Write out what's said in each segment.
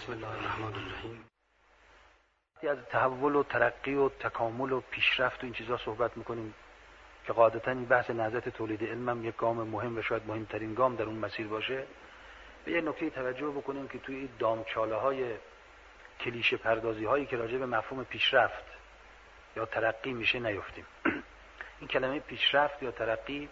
بسم الله الرحمن الرحیم. از تحول و ترقی و تکامل و پیشرفت و این چیزا صحبت میکنیم که قاعدتاً این بحث نهضت تولید علم هم یک گام مهم و شاید مهمترین گام در اون مسیر باشه. به یه نکته توجه بکنیم که توی این دامچاله های کلیشه پردازی هایی که راجع به مفهوم پیشرفت یا ترقی میشه نیفتیم. این کلمه پیشرفت یا ترقی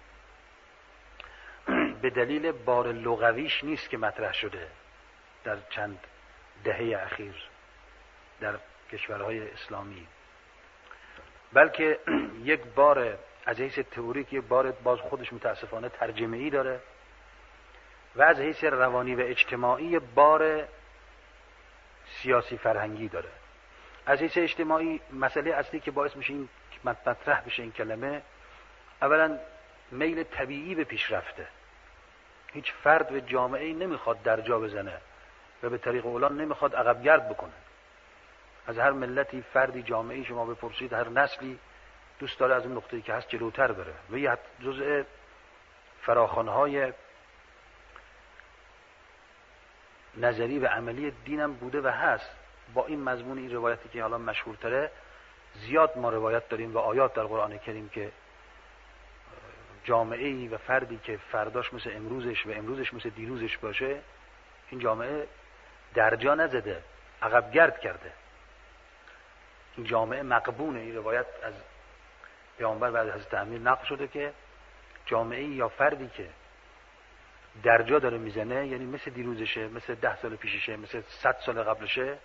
به دلیل بار لغویش نیست که مطرح شده در چند دهه اخیر در کشورهای اسلامی، بلکه یک بار از حیث تئوریک یک بار باز خودش متاسفانه ترجمه‌ای داره و از حیث روانی و اجتماعی بار سیاسی فرهنگی داره. از حیث اجتماعی مسئله اصلی که باعث میشه این مطرح بشه این کلمه، اولا میل طبیعی به پیشرفته. هیچ فرد و جامعه‌ای نمیخواد درجا بزنه و به طریق اولان نمیخواد عقب گرد بکنه. از هر ملتی، فردی، جامعه‌ای شما بپرسید، هر نسلی دوست داره از اون نقطه‌ای که هست جلوتر بره و یه جزء فراخوان‌های نظری و عملی دینم بوده و هست. با این مضمون این روایتی که حالا مشهورتره، زیاد ما روایت داریم و آیات در قرآن کریم که جامعه‌ای و فردی که فرداش مثل امروزش و امروزش مثل دیروزش باشه، این جامعه درجا نزده، عقب گرد کرده. این جامعه مقبونه. این روایت از پیامبر و از حضرت امیر نقل شده که جامعه‌ای یا فردی که درجا داره میزنه، یعنی مثل دیروزشه، مثل 10 سال پیششه، مثل 100 سال قبلشه،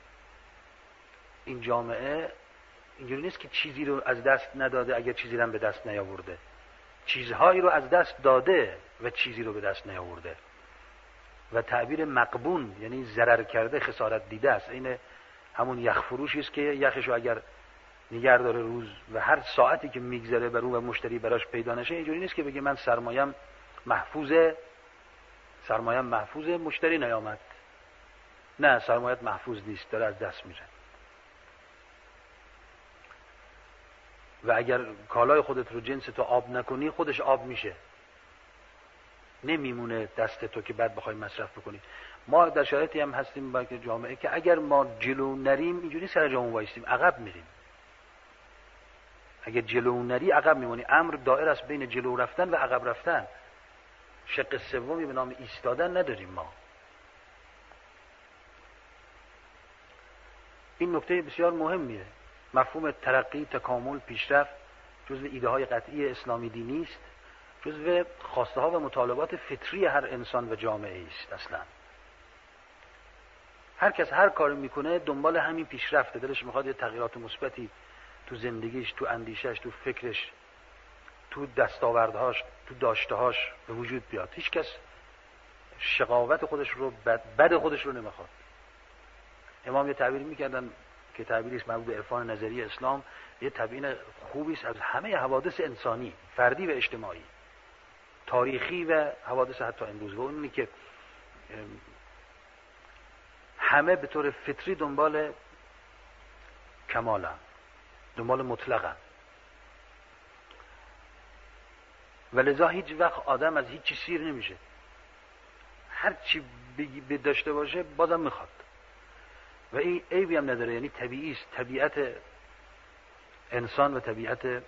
این جامعه اینجوری نیست که چیزی رو از دست نداده اگر چیزی رو هم به دست نیاورده. چیزهایی رو از دست داده و چیزی رو به دست نیاورده. و تعبیر مقبون یعنی ضرر کرده، خسارت دیده است. این همون یخ فروشی است که یخشو اگر نگه داره روز و هر ساعتی که میگذره بر اون و مشتری براش پیدا نشه، اینجوری نیست که بگه من سرمایم محفوظه مشتری نیامد. نه، سرمایت محفوظ نیست، داره از دست میره. و اگر کالای خودت رو جنس تو آب نکنی، خودش آب میشه، نمیمونه دست تو که بعد بخوای مصرف بکنی. ما در شرایطی هم هستیم با جامعه که اگر ما جلو نریم اینجوری سر جامون وایسیم، عقب میریم. اگر جلو نری عقب میمونی. امر دائر است بین جلو رفتن و عقب رفتن. شق سومی به نام ایستادن نداریم ما. این نکته بسیار مهمیه. مفهوم ترقی، تکامل، پیشرفت جزو ایده های قطعی اسلامی دینی است، جزو خواسته ها و مطالبات فطری هر انسان و جامعه است. اصلا هر کس هر کاری میکنه دنبال همین پیشرفته، دلش میخواد یه تغییرات مثبتی تو زندگیش، تو اندیشش، تو فکرش، تو دستاوردهاش، تو داشتهاش به وجود بیاد. هیچ کس شقاوت خودش رو، بد خودش رو نمیخواد. امام یه تعبیر میکردن که تعبیری است مربوط به عرفان نظری اسلام، یه تبیین خوبی است از همه حوادث انسانی، فردی و اجتماعی، تاریخی و حوادث حتی امروز، و اون اینه که همه به طور فطری دنبال کمالن، دنبال مطلقن، و لذا هیچ وقت آدم از هیچ چی سیر نمیشه. هر چی داشته باشه بازم میخواد و این عیبی هم نداره. یعنی طبیعی است، طبیعت انسان و طبیعت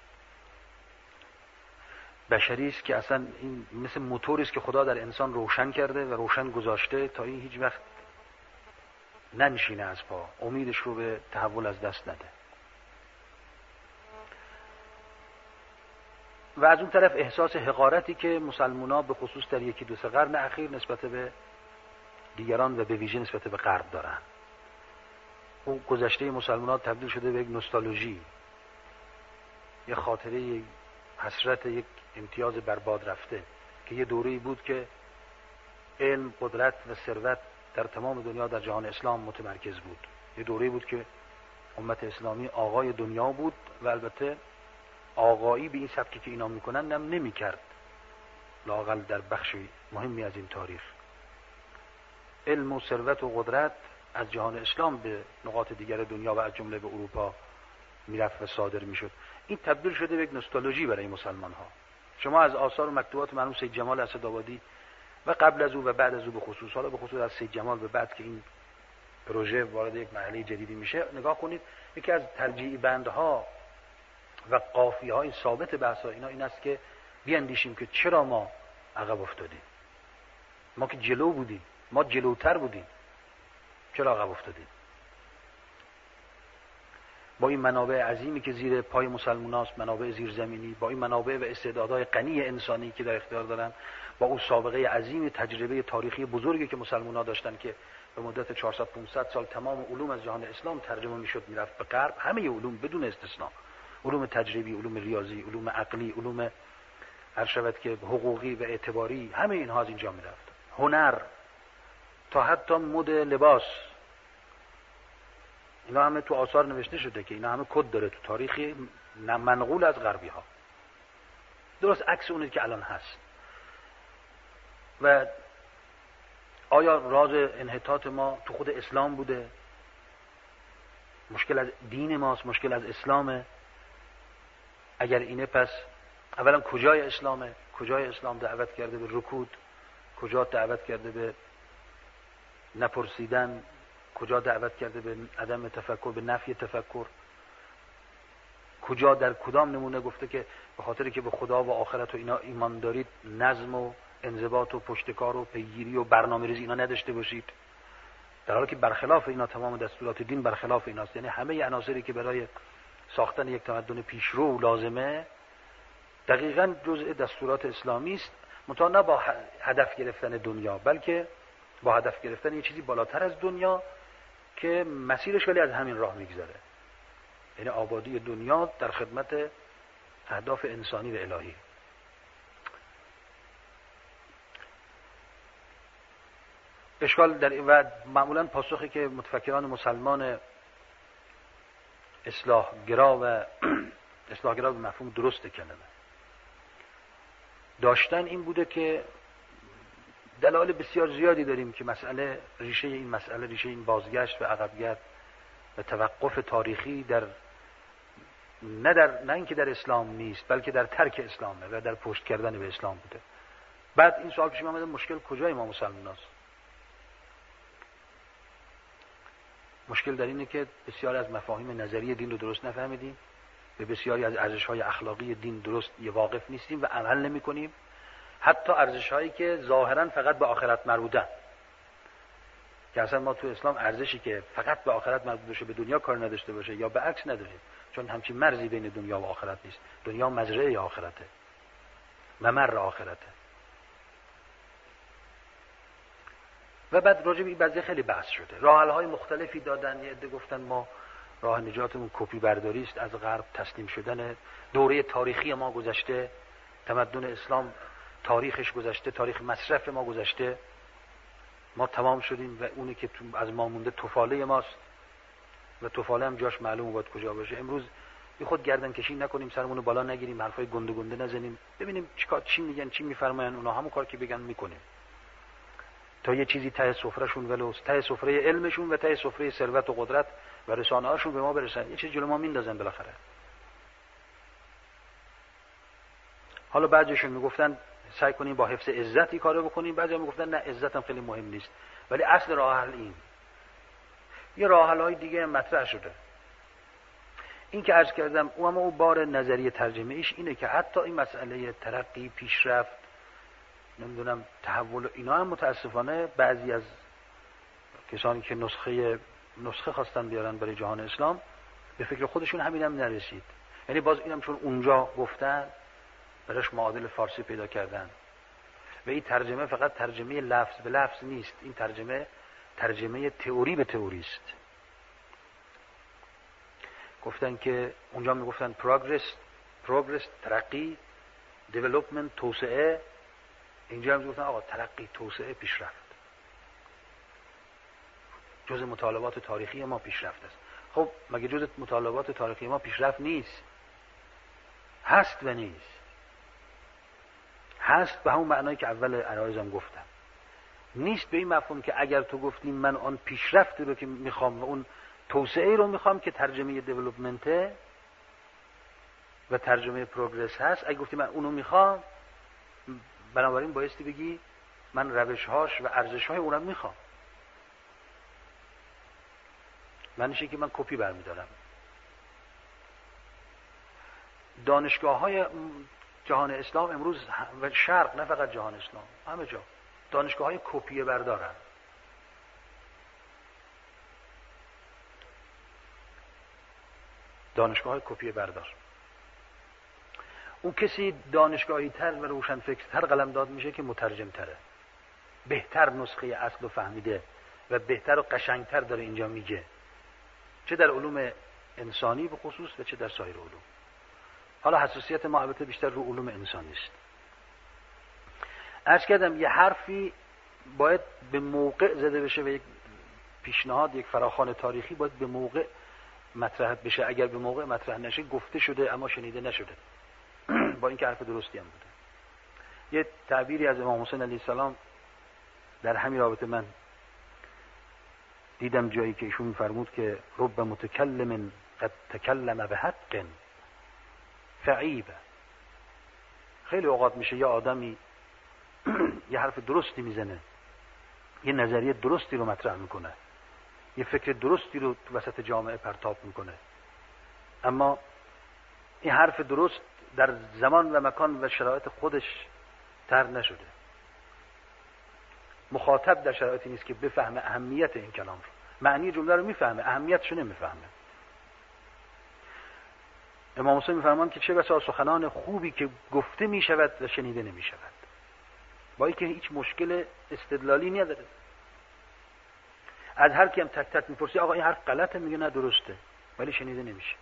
بشری است که اصلا این مثل موتوری است که خدا در انسان روشن کرده و روشن گذاشته تا این هیچ وقت ننشینه از پا، امیدش رو به تحول از دست نده. و از اون طرف احساس حقارتی که مسلمان‌ها به خصوص در 1-2 قرن اخیر نسبت به دیگران و به ویژه نسبت به غرب دارن. اون گذشته مسلمان‌ها تبدیل شده به یک نوستالژی، یک خاطره، یک حسرت، یک امتیاز برباد رفته که یه دوره‌ای بود که علم، قدرت و ثروت در تمام دنیا در جهان اسلام متمرکز بود. یه دوره‌ای بود که امت اسلامی آقای دنیا بود و البته آقایی به این سبکی که اینا میکنن هم نمیکرد، لااقل در بخش مهمی از این تاریخ. علم و ثروت و قدرت از جهان اسلام به نقاط دیگر دنیا و از جمله به اروپا میرفت و صادر میشد. این تبدیل شده به یک نوستالژی برای مسلمان ها. شما از آثار و مکتوبات مرحوم سید جمال اسدآبادی و قبل از او و بعد از او به خصوص، حالا به خصوص از سید جمال به بعد که این پروژه وارد یک مرحله جدیدی میشه، نگاه کنید یکی از ترجیحی بندها و قافیه های ثابت بحث اینا این است که بیاندیشیم که چرا ما عقب افتادیم. ما که جلو بودیم، ما جلوتر بودیم، چرا عقب افتادیم؟ با این منابع عظیمی که زیر پای مسلماناست، منابع زیرزمینی، با این منابع و استعدادهای غنی انسانی که در اختیار دارن، با اون سابقه عظیم تجربه تاریخی بزرگی که مسلمان‌ها داشتن که به مدت 400 500 سال تمام علوم از جهان اسلام ترجمه میشد میرفت به غرب، همه علوم بدون استثنا، علوم تجربی، علوم ریاضی، علوم عقلی، علوم هر شود که حقوقی و اعتباری، همه اینها از اینجا میرفت. هنر تا حتی مد لباس، اینا همه تو آثار نوشته شده که اینا همه کد داره تو تاریخ منقول از غربی ها، درست عکس اونه که الان هست. و آیا راز انحطاط ما تو خود اسلام بوده؟ مشکل از دین ماست، مشکل از اسلامه؟ اگر اینه پس اولا کجای اسلامه؟ کجای اسلام دعوت کرده به رکود؟ کجا دعوت کرده به نپرسیدن؟ کجا دعوت کرده به عدم تفکر، به نفی تفکر؟ کجا در کدام نمونه گفته که به خاطری که به خدا و آخرت و اینا ایمان دارید نظم و انضباط و پشتکار و پیگیری و برنامه‌ریزی اینا نداشته باشید؟ در حالی که برخلاف اینا تمام دستورات دین برخلاف ایناست. یعنی همه عناصری که برای ساختن یک تمدن پیشرو لازمه دقیقاً جزء دستورات اسلامی است، منتها نه با هدف گرفتن دنیا، بلکه با هدف گرفتن یه چیزی بالاتر از دنیا که مسیرش ولی از همین راه میگذره، یعنی آبادی دنیا در خدمت اهداف انسانی و الهی. اشکال در و معمولا پاسخی که متفکران مسلمان اصلاحگرا و اصلاحگرا به مفهوم درست کلمه داشتن این بوده که دلایل بسیار زیادی داریم که مسئله ریشه این بازگشت و عقبگرد و توقف تاریخی در نه اینکه در اسلام نیست، بلکه در ترک اسلامه و در پشت کردن به اسلام بوده. بعد این سوال پیش اومده مشکل کجای ما مسلماناست؟ مشکل در اینه که بسیاری از مفاهیم نظری دین رو درست نفهمیدیم، به بسیاری از ارزش‌های اخلاقی دین درست واقف نیستیم و عمل نمی‌کنیم، حتی ارزش‌هایی که ظاهراً فقط به آخرت مربوطن، که اصلا ما تو اسلام ارزشی که فقط به آخرت مربوط باشه به دنیا کار نداشته باشه یا به عکس نداریم، چون همچین مرزی بین دنیا و آخرت نیست. دنیا مزرعه آخرته، ممر آخرته. و بعد راجع به این قضیه خیلی بحث شده، راه‌حل‌های مختلفی دادن. یه عده گفتن ما راه نجاتمون کپی برداری است از غرب، تسلیم شدن. دوره تاریخی ما گذشته، تمدن اسلام تاریخش گذشته، تاریخ مصرف ما گذشته، ما تمام شدیم و اونی که از ما مونده طفاله ماست و طفاله هم جاش معلومه باید کجا باشه. امروز بی خود گردن کشی نکنیم، سرمون رو بالا نگیریم، حرفای گنده گنده نزنیم، ببینیم چی میگن، چی میفرماین، اونا همون کار که بگن میکنیم تا یه چیزی ته سفرهشون ولو ته سفره علمشون و ته سفره ثروت و قدرت و رسانه‌هاشون به ما برسن، یه چیز جلو ما میندازن بالاخره. حالا بعضیشون میگفتن سعی کنیم با حفظ عزت این کارو بکنیم، بعضی‌ها میگفتن نه عزت هم خیلی مهم نیست، ولی اصل راه حل این. یه راه حل‌های دیگه مطرح شده. این که عرض کردم اون بار نظریه ترجمه ایش اینه که حتی این مسئله ترقی، پیشرفت، نمیدونم تحول، اینا هم متاسفانه بعضی از کسانی که نسخه خواستن بیارن برای جهان اسلام به فکر خودشون همینم نرسید. یعنی باز اینم چون اونجا گفتن براش معادل فارسی پیدا کردن و این ترجمه فقط ترجمه لفظ به لفظ نیست، این ترجمه تئوری به تئوری است. گفتن که اونجا میگفتن progress ترقی، development توسعه، اینجا هم میگفتن آقا ترقی، توسعه، پیشرفت. جزء مطالبات تاریخی ما پیشرفت است. خب مگه جزء مطالبات تاریخی ما پیشرفت نیست؟ هست و نیست. هست به همون معنایی که اول عرایزم گفتم. نیست به این مفهوم که اگر تو گفتی من آن پیشرفتی رو که میخوام و اون توسعه رو میخوام که ترجمه دیولپمنته و ترجمه پروگرس هست، اگه گفتی من اونو میخوام، بنابراین بایستی بگی من روشهاش و ارزشهای اونم میخوام. معنیشه که من کپی برمیدارم. دانشگاه‌های جهان اسلام امروز و شرق، نه فقط جهان اسلام، همه جا دانشگاه‌های کپی بردارن. دانشگاه‌های کپی بردار. اون کسی دانشگاهی تر و روشنفکرتر قلمداد میشه که مترجم تره، بهتر نسخه اصل رو فهمیده و بهتر و قشنگتر داره اینجا میگه، چه در علوم انسانی به خصوص و چه در سایر علوم. حالا حساسیت ما البته بیشتر رو علوم انسانی است. عرض کردم یه حرفی باید به موقع زده بشه و یک پیشنهاد، یک فراخوان تاریخی باید به موقع مطرح بشه. اگر به موقع مطرح نشه گفته شده اما شنیده نشده، با اینکه حرف درستی هم بوده. یه تعبیری از امام حسین علیه السلام در همین رابطه من دیدم جایی که ایشون فرمود که رب متکلم قد تکلم به حق فعیب. خیلی اوقات میشه یه آدمی یه حرف درستی میزنه، یه نظریه درستی رو مطرح میکنه، یه فکر درستی رو تو وسط جامعه پرتاب میکنه، اما این حرف درست در زمان و مکان و شرایط خودش تر نشده. مخاطب در شرایطی نیست که بفهمه اهمیت این کلام رو. معنی جمله رو میفهمه، اهمیتش نمیفهمه. امام حسین میفرمان که چه بسا سخنان خوبی که گفته میشود و شنیده نمیشود، با اینکه هیچ مشکل استدلالی نداره. از هر کی هم تک تک میپرسی آقا این حرف غلطه، میگه نه درسته، ولی شنیده نمیشه.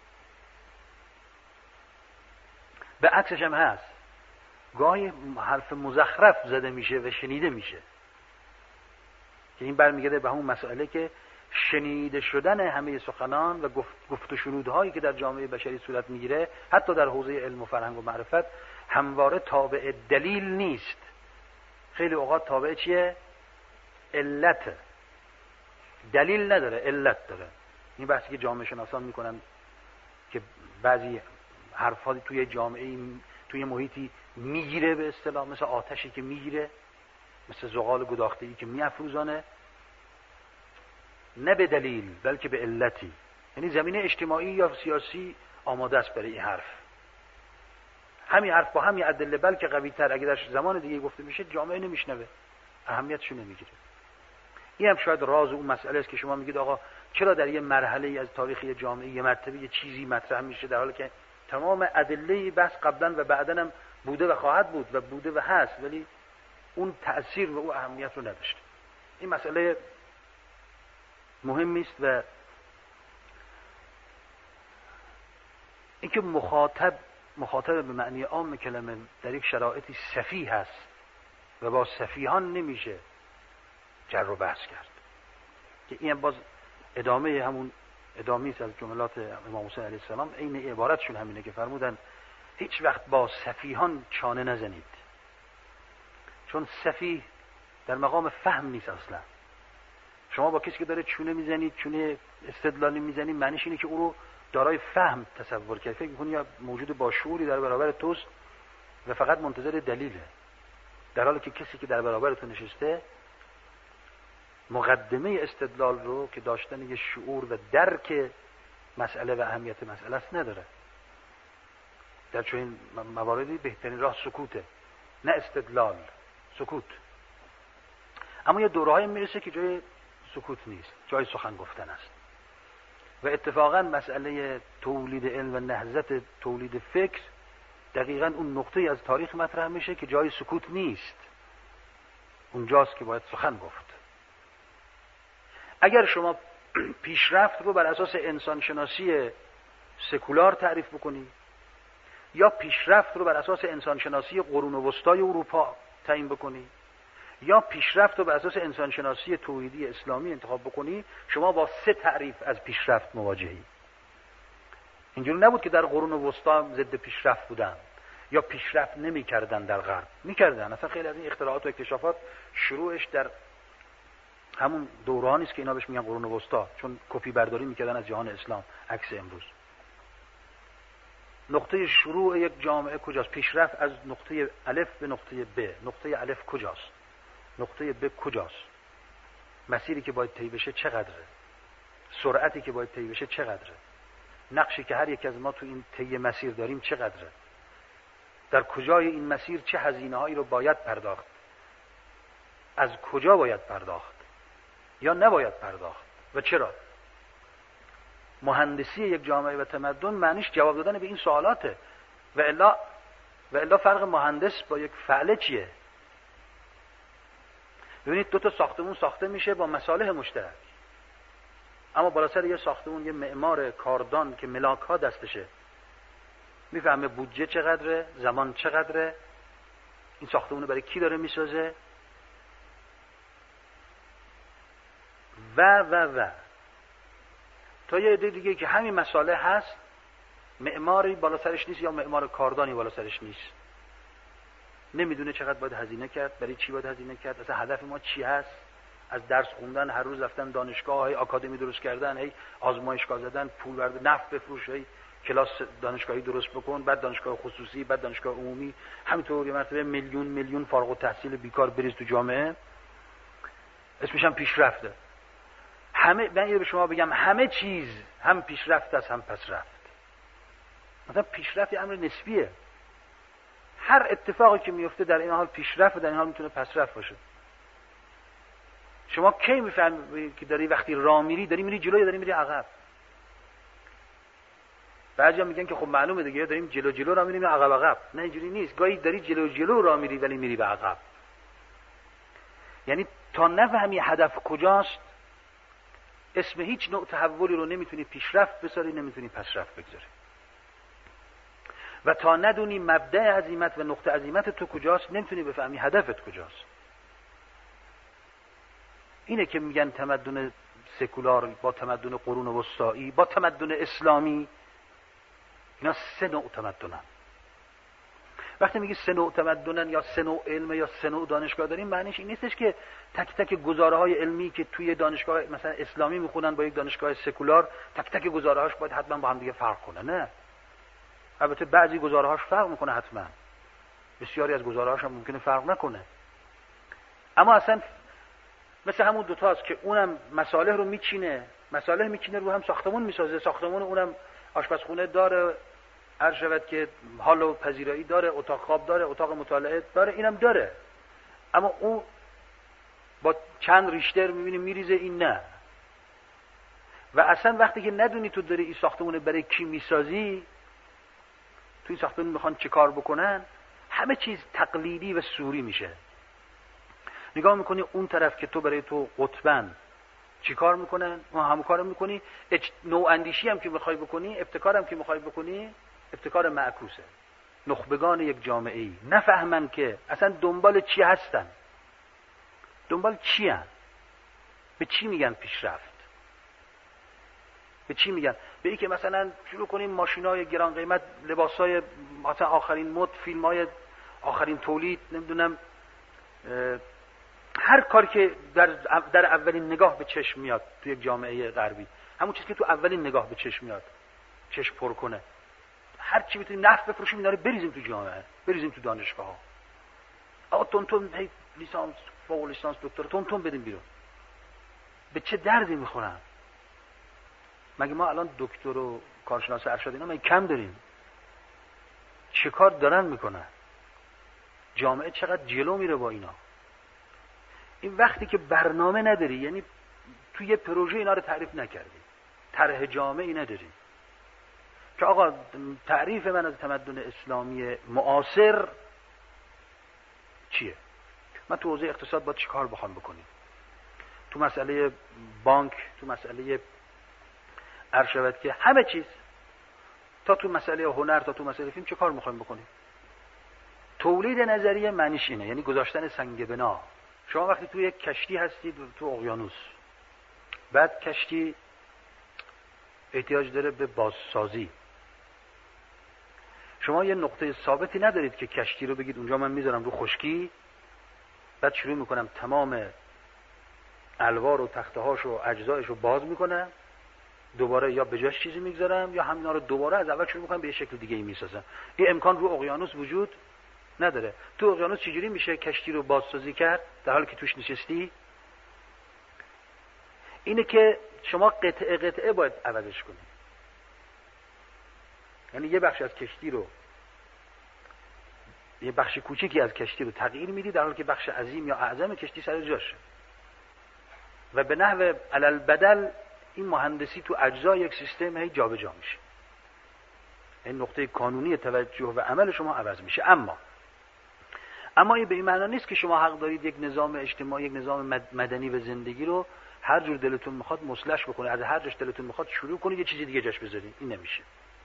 به عکسش هم هست، گاهی حرف مزخرف زده میشه و شنیده میشه، که این برمیگرده به همون مسئله که شنیده شدن همه سخنان و گفت و شنودهایی که در جامعه بشری صورت میگیره، حتی در حوزه علم و فرهنگ و معرفت، همواره تابع دلیل نیست. خیلی اوقات تابع چیه؟ علت. دلیل نداره، علت داره. این بحثی که جامعه شناسان میکنن که بعضی حرفا توی جامعه، توی محیطی میگیره، به اصطلاح مثل آتشی که میگیره، مثل زغال گداخته‌ای که میافروزانه، نه به دلیل بلکه به علتی. یعنی زمینه اجتماعی یا سیاسی آماده است برای این حرف. همین حرف با همین ادله بلکه قوی‌تر اگه در زمان دیگه گفته میشه، جامعه نمیشنوه، اهمیتشو نمیگیره. این هم شاید راز اون مسئله است که شما میگید آقا چرا در یه مرحله از تاریخ جامعه یه مرتبه یه چیزی مطرح میشه در حالی که تمام ادله بحث قبلا و بعداً هم بوده و خواهد بود و بوده و هست، ولی اون تأثیر و اون اهمیت رو نداشته. این مسئله مهمی است و اینکه مخاطب به معنی عام کلمه در یک شرایطی سفیه هست و با سفیهان نمیشه جر و بحث کرد، که این باز ادامه است از جملات امام حسین علیه السلام. این عبارتشون همینه که فرمودن هیچ وقت با سفیهان چانه نزنید، چون سفیه در مقام فهم نیست اصلا. شما با کسی که داره چونه میزنید، چونه استدلالی میزنید، معنیش اینه که او رو دارای فهم تصور کرد، فکر می‌کنی یا موجود با شعوری در برابر توست و فقط منتظر دلیله، در حالی که کسی که در برابر تو نشسته مقدمه استدلال رو که داشتن یه شعور و درک مسئله و اهمیت مسئله است نداره. در چنین مواردی بهترین راه سکوته، نه استدلال، سکوت. اما یه دوره‌ای میرسه که جای سکوت نیست، جای سخن گفتن است. و اتفاقا مسئله تولید علم و نهضت تولید فکر دقیقا اون نقطه از تاریخ مطرح میشه که جای سکوت نیست، اونجاست که باید سخن گفت. اگر شما پیشرفت رو بر اساس انسانشناسی سکولار تعریف بکنی یا پیشرفت رو بر اساس انسانشناسی قرون وسطای اروپا تعیین بکنی یا پیشرفت رو بر اساس انسانشناسی توحیدی اسلامی انتخاب بکنی، شما با سه تعریف از پیشرفت مواجهی. اینجوری نبود که در قرون وسطا ضد پیشرفت بودن یا پیشرفت نمی‌کردن، در غرب می‌کردن. اصلا خیلی از این اختراعات و اکتشافات شروعش در همون دورانی است که اینا بهش میگن قرون وسطا، چون کپی برداری می‌کردن از جهان اسلام، عکس امروز. نقطه شروع یک جامعه کجاست؟ پیشرفت از نقطه الف به نقطه ب. نقطه الف کجاست؟ نقطه ب کجاست؟ مسیری که باید طی بشه چقدره؟ سرعتی که باید طی بشه چقدره، نقشی که هر یک از ما تو این طی مسیر داریم چقدره، در کجای این مسیر چه هزینه‌هایی رو باید پرداخت، از کجا باید پرداخت یا نباید پرداخت و چرا. مهندسی یک جامعه و تمدن معنیش جواب دادن به این سوالاته. و الا فرق مهندس با یک فعله چیه؟ ببینید دو تا ساختمون ساخته میشه با مصالح مشترک، اما بالا سر یه ساختمون یه معمار کاردان که ملاک ها دستشه میفهمه بودجه چقدره، زمان چقدره، این ساختمون برای کی داره میسازه و تا یه عده دیگه که همین مصالح هست، معماری بالا سرش نیست یا معمار کاردانی بالا سرش نیست، نمیدونه چقدر باید هزینه کرد، برای چی باید هزینه کرد، اصلا هدف ما چی هست. از درس خوندن، هر روز رفتن دانشگاه، هی آکادمی درست کردن، هی آزمایشگاه زدن، پول برده، نفت بفروش، هی کلاس دانشگاهی درست بکن، بعد دانشگاه خصوصی، بعد دانشگاه عمومی، همینطور یه مرتبه میلیون فارغ التحصیل بیکار بریز تو جامعه، اسمش هم پیشرفته. همه من به شما بگم همه چیز هم پیشرفت است هم پسرفت. مثلا پیشرفت یه امر نسبیه، هر اتفاقی که میفته در این حال پیشرفت و در این حال میتونه پسرفت باشه. شما کی میفهمی که داری وقتی راه میری داری میری جلو یا داری میری عقب؟ بعضیا میگن که خب معلومه دیگه داریم جلو راه میریم یا عقب. نه اینجوری نیست، گاهی داری جلو راه میری ولی میری به عقب. یعنی تا نفهمی هدف کجاست اسم هیچ نوع تحولی رو نمیتونی پیشرفت بذاری، نمیتونی پسرفت بگذاری. و تا ندونی مبدأ عزیمت و نقطه عزیمت تو کجاست نمیتونی بفهمی هدفت کجاست. اینه که میگن تمدن سکولار با تمدن قرون وسطایی با تمدن اسلامی، اینا سه نوع تمدنن. وقتی میگی سه نوع تمدنن یا سه نوع علم یا سه نوع دانشگاه داریم، معنیش این نیستش که تک تک گزاره‌های علمی که توی دانشگاه مثلا اسلامی میخونن با یک دانشگاه سکولار تک تک گزاره‌هاش باید حتما با هم دیگه فرق کنه. نه، البته بعضی گزاره‌هاش فرق میکنه حتما، بسیاری از گزاره‌هاش هم ممکنه فرق نکنه، اما اصلا مثل همون دوتاست که اونم مصالح رو میچینه رو هم ساختمون میسازه، ساختمون اونم آشپزخونه داره، عرض شود که حال و پذیرایی داره، اتاق خواب داره، اتاق مطالعه داره، اینم داره، اما اون با چند ریشتر میبینی میریزه، این نه. و اصلا وقتی که ندونی تو داری این ساختمون برای کی میسازی، تو این ساختمون میخوان چه کار بکنن، همه چیز تقلیدی و سوری میشه. نگاه میکنی اون طرف که تو برای تو قطبن چی کار میکنن، اون همون کارو میکنی. نوع اندیشی هم که میخوای بکنی، ابتکار هم که میخوای بکنی، ابتکار معکوسه. نخبگان یک جامعه ای نفهمن که اصلا دنبال چی هستن، دنبال چی هستن، به چی میگن پیشرفت، به چی میگن؟ به این که مثلا شروع کنیم ماشینای گران قیمت، لباسای مثلا آخرین مد، فیلمای آخرین تولید، نمیدونم هر کار که در اولین نگاه به چشم میاد تو یک جامعه غربی، همون چیزی که تو اولین نگاه به چشم میاد، چشم پر کنه، هر چی میتونیم نفت بفروشیم اینا رو بریزیم تو جامعه، بریزیم تو دانشگاه ها. آقا تون لیسانس، فوق لیسانس، دکترا تون بدیم بیرون. به چه دردی میخورن؟ مگه ما الان دکتر و کارشناس ارشد اینا مگه کم داریم؟ چه کار دارن میکنن؟ جامعه چقدر جلو میره با اینا. این وقتی که برنامه نداری، یعنی توی یه پروژه اینا رو تعریف نکردی، طرح جامعی نداری که آقا تعریف من از تمدن اسلامی معاصر چیه؟ من تو حوزه اقتصاد باید چی کار بخوام بکنیم؟ تو مسئله بانک، تو مسئله عرض شود که همه چیز، تا تو مسئله هنر، تا تو مسئله فیلم چه کار میخوایم بکنیم؟ تولید نظریه معنیش اینه، یعنی گذاشتن سنگ بنا. شما وقتی توی یک کشتی هستید تو اقیانوس، بعد کشتی احتیاج داره به بازسازی، شما یه نقطه ثابتی ندارید که کشتی رو بگید اونجا من میذارم رو خشکی، بعد شروع میکنم تمام الوار و تخته‌هاش و اجزایش رو باز میکنم، دوباره یا به جاش چیزی میگذارم یا همینا رو دوباره از اول شروع میکنم به یه شکل دیگه ای میسازم. این امکان رو اقیانوس وجود نداره. تو اقیانوس چجوری میشه کشتی رو بازسازی کرد در حالی که توش نشستی؟ اینه که شما قطعه قطعه باید عوضش کنید. یعنی یه بخش از کشتی رو، یه بخش کوچیکی از کشتی رو تغییر میدی، در حالی که بخش عظیم یا اعظم کشتی سر جاشه. و به نحو علل بدل این مهندسی تو اجزای یک سیستم هی جابجا میشه. این نقطه کانونی توجه و عمل شما عوض میشه. اما این به این معنی نیست که شما حق دارید یک نظام اجتماعی، یک نظام مدنی و زندگی رو هر جور دلتون میخواد مصلحش بکنید، از هر جاش دلتون میخواد شروع کنید یه چیزی دیگه جاش بذارید. این نمیشه.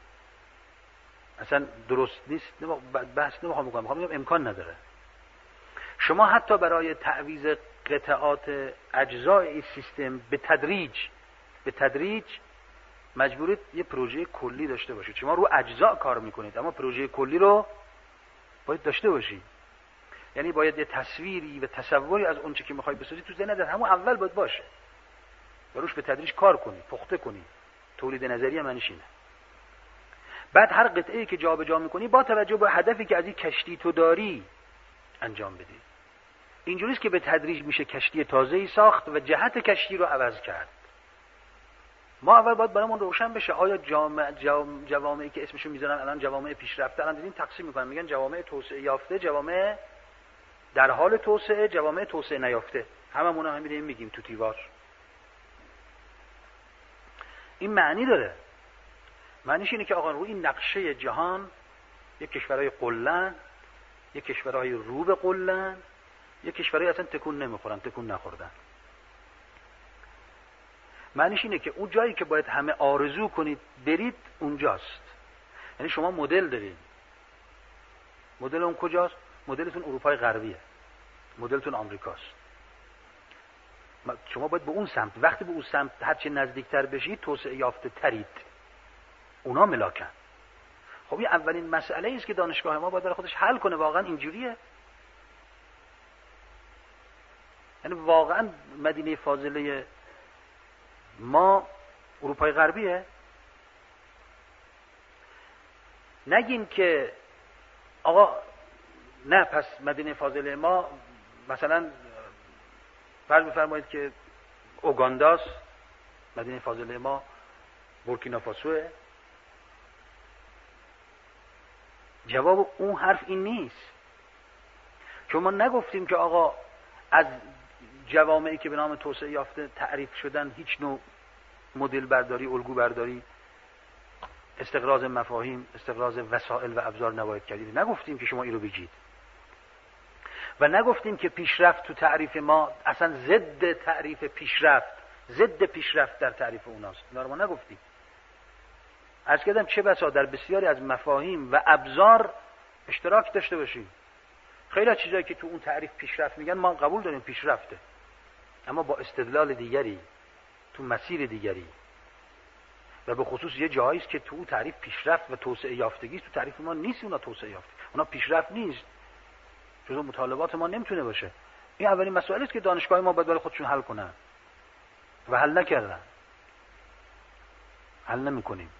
اصلا درست نیست. بحث نمیخوام بکنم، میخوام بگم امکان نداره. شما حتی برای تعویض قطعات اجزای این سیستم به تدریج مجبورید یه پروژه کلی داشته باشید. شما رو اجزا کار میکنید اما پروژه کلی رو باید داشته باشید. یعنی باید یه تصویری و تصوری از اون چه که میخواید بسازید تو ذهنت همون اول باید باشه و روش به تدریج کار کنید، پخته کنید. تولید نظری معنیش اینه. بعد هر قطعه‌ای که جابجا میکنی با توجه به هدفی که از این کشتی تو داری انجام بدی. اینجوریه که به تدریج میشه کشتی تازه‌ای ساخت و جهت کشتی رو عوض کرد. ما اول باید برامون روشن بشه آیا جوامعی که اسمشو میذارن الان جوامع پیشرفته، الان دیدین تقسیم میکنن، میگن جوامع توسعه یافته، جوامع در حال توسعه، جوامع توسعه نیافته. هممون هم میریم میگیم تو دیوار. این معنی داره. معنیش اینه که آقا روی این نقشه جهان یک کشورهای قلن، یک کشورهای رو به قلن، یک کشورهای اصلا تکون نمیخورن، تکون نخوردن. معنیش اینه که اون جایی که باید همه آرزو کنید برید اونجاست. یعنی شما مدل دارید. مدل اون کجاست؟ مدلتون اروپای غربیه. مدلتون آمریکاست. شما باید به اون سمت، وقتی به اون سمت هرچه نزدیکتر بشید توسعه یافته ترید. اونا ملاکن. خب این اولین مسئله است که دانشگاه ما باید برای خودش حل کنه. واقعا اینجوریه؟ یعنی واقعا مدینه فاضله ما اروپای غربیه؟ نگین که آقا نه پس مدینه فاضله ما مثلا فرض بفرمایید که اوگانداست، مدینه فاضله ما بورکینافاسوه. جواب اون حرف این نیست. چون ما نگفتیم که آقا از جوامعی که به نام توسعه یافته تعریف شدن هیچ نوع مدل برداری، الگو برداری، استقراض مفاهیم، استقراض وسائل و ابزار نباید کردید. نگفتیم که شما این رو بگید. و نگفتیم که پیشرفت تو تعریف ما اصلا ضد تعریف پیشرفت، ضد پیشرفت در تعریف اوناست. اینا رو ما نگفتیم. عرض کردم چه بسا در بسیاری از مفاهیم و ابزار اشتراک داشته باشیم. خیلی از چیزایی که تو اون تعریف پیشرفت میگن ما قبول داریم پیشرفته، اما با استدلال دیگری، تو مسیر دیگری. و به خصوص یه جایی است که تو تعریف پیشرفت و توسعه یافتگی است، تو تعریف ما نیست. اونا توسعه یافته، اونا پیشرفت نیست، جزو مطالبات ما نمیتونه باشه. این اولین مسئله است که دانشگاه ما باید برای خودشون حل کنن و حل نکردن، حل نمیکنیم.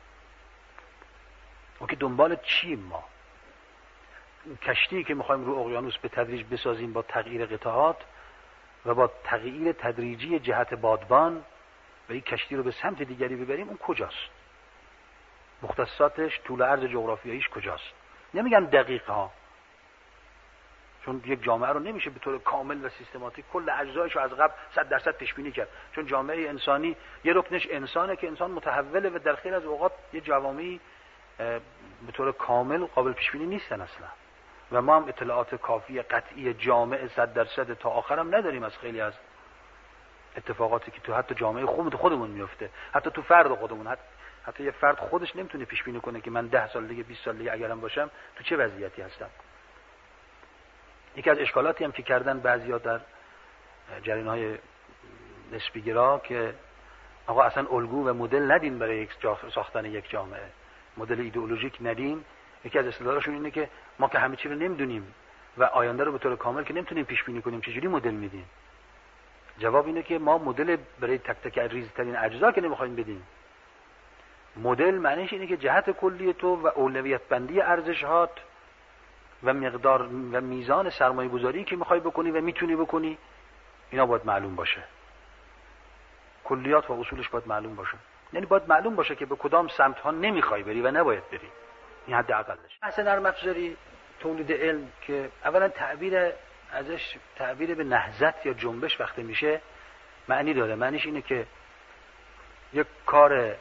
و که دنبال چیم ما؟ کشتی که میخوایم رو اقیانوس به تدریج بسازیم با تغییر قطعات و با تغییر تدریجی جهت بادبان و این کشتی رو به سمت دیگری ببریم، اون کجاست؟ مختصاتش، طول عرض جغرافیاییش کجاست؟ نمیگم دقیق ها، چون یک جامعه رو نمیشه به طور کامل و سیستماتیک کل اجزایش رو از قبل 100% پیش بینی کرد. چون جامعه انسانی یه رکنش انسانه که انسان متحوله و در خیلی از اوقات یه جوامعی به طور کامل قابل پیش بینی نیستن اصلا. و ما هم اطلاعات کافی قطعی جامعه 100% تا آخرم نداریم از خیلی از اتفاقاتی که تو حتی جامعه خودمون میفته، حتی تو فرد خودمون. حتی یه فرد خودش نمیتونه پیش بینی کنه که من 10 سال دیگه 20 سال دیگه اگرم باشم تو چه وضعیتی هستم. یکی از اشکالاتی هم که کردن بعضیا در جریان‌های نسبی‌گرا که آقا اصلا الگو و مدل ندین برای ساختن یک جامعه، مدل ایدئولوژیک ندین. یکی از استدلالاشون اینه که ما که همه چی رو نمیدونیم و آینده رو به طور کامل که نمیتونیم پیش بینی کنیم، چجوری مدل میدیم؟ جواب اینه که ما مدل برای تک تک ریزترین اجزا که نمیخوایم بدیم. مدل معنیش اینه که جهت کلی تو و اولویت بندی ارزش‌هات و مقدار و میزان سرمایه گذاری که میخوای بکنی و میتونی بکنی اینا باید معلوم باشه. کلیات و اصولش باید معلوم باشه. یعنی باید معلوم باشه که به کدام سمت ها نمیخوای بری و نباید بری. این حد اقلش. بحث نرم افزاری تولید علم که اولا ازش تعبیر به نهضت یا جنبش وقتی میشه معنی داره. معنیش اینه که یک کار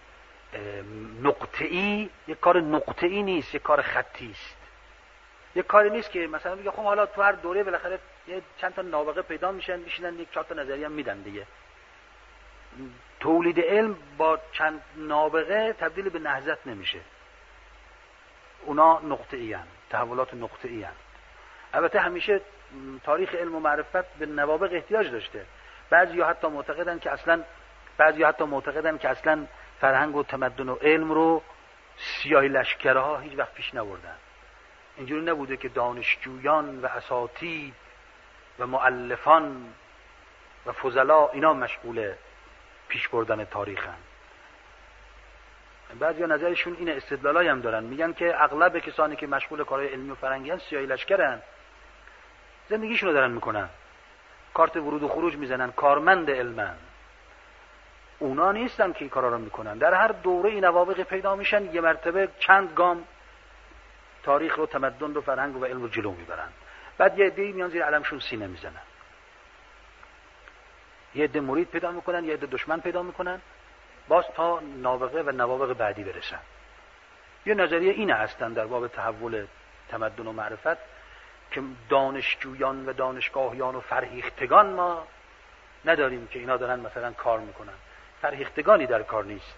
نقطه‌ای نیست، یک کار خطی است. یک کاری نیست که مثلا بگه خب حالا تو هر دوره بالاخره یه چند تا نابغه پیدا میشن، میشینن یک چهار تا نظریه هم میدن دیگه. تولید علم با چند نابغه تبدیل به نهضت نمیشه. اونا نقطه‌ای هستند، تحولات نقطه‌ای هستند. البته همیشه تاریخ علم و معرفت به نوابغ احتیاج داشته. بعضی حتی معتقدن که اصلا فرهنگ و تمدن و علم رو سیاهی لشکرها هیچ وقت پیش نبردن. اینجوری نبوده که دانشجویان و اساتید و مؤلفان و فضلا اینا مشغول پیش بردن تاریخن. بعضیا نظرشون اینه، استدلالایی هم دارن، میگن که اغلب کسانی که مشغول کارهای علمی و فرهنگی هستن سیاهی لشکرن، زندگیشونو دارن میکنن، کارت ورود و خروج میزنن، کارمند علمن. اونا نیستن که این کارا رو میکنن. در هر دوره این نوابغ پیدا میشن، یه مرتبه چند گام تاریخ رو، تمدن رو، فرهنگ و علم رو جلو میبرن. بعد یه عده‌ای میان زیر علمشون سینه میزنن، یه عده مرید پیدا میکنن، یه عده دشمن پیدا میکنن، باز تا نابغه و نوابغ بعدی برسن. یه نظریه اینه هستن در باب تحول تمدن و معرفت که دانشجویان و دانشگاهیان و فرهیختگان ما نداریم که اینا دارن مثلا کار میکنن. فرهیختگانی در کار نیست.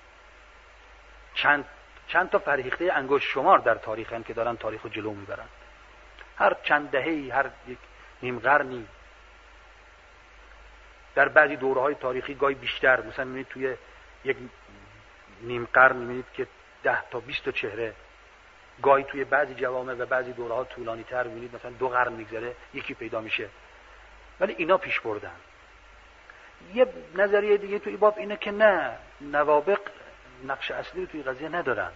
چند تا فرهیخته انگشت شمار در تاریخ هستند که دارن تاریخ رو جلو میبرن. هر چند دهه‌ای، هر یک نیم قرنی، در بعضی دوره‌های تاریخی گاهی بیشتر، مثلا میبینید توی یک نیم قرن میبینید که 10 تا 20 تا چهره، گاهی توی بعضی جوامع و بعضی دوره‌ها طولانی‌تر میبینید مثلا 2 قرن میگذره یکی پیدا میشه. ولی اینا پیش بردن. یه نظریه دیگه توی باب اینه که نه، نوابغ نقش اصلی رو توی قضیه ندارن.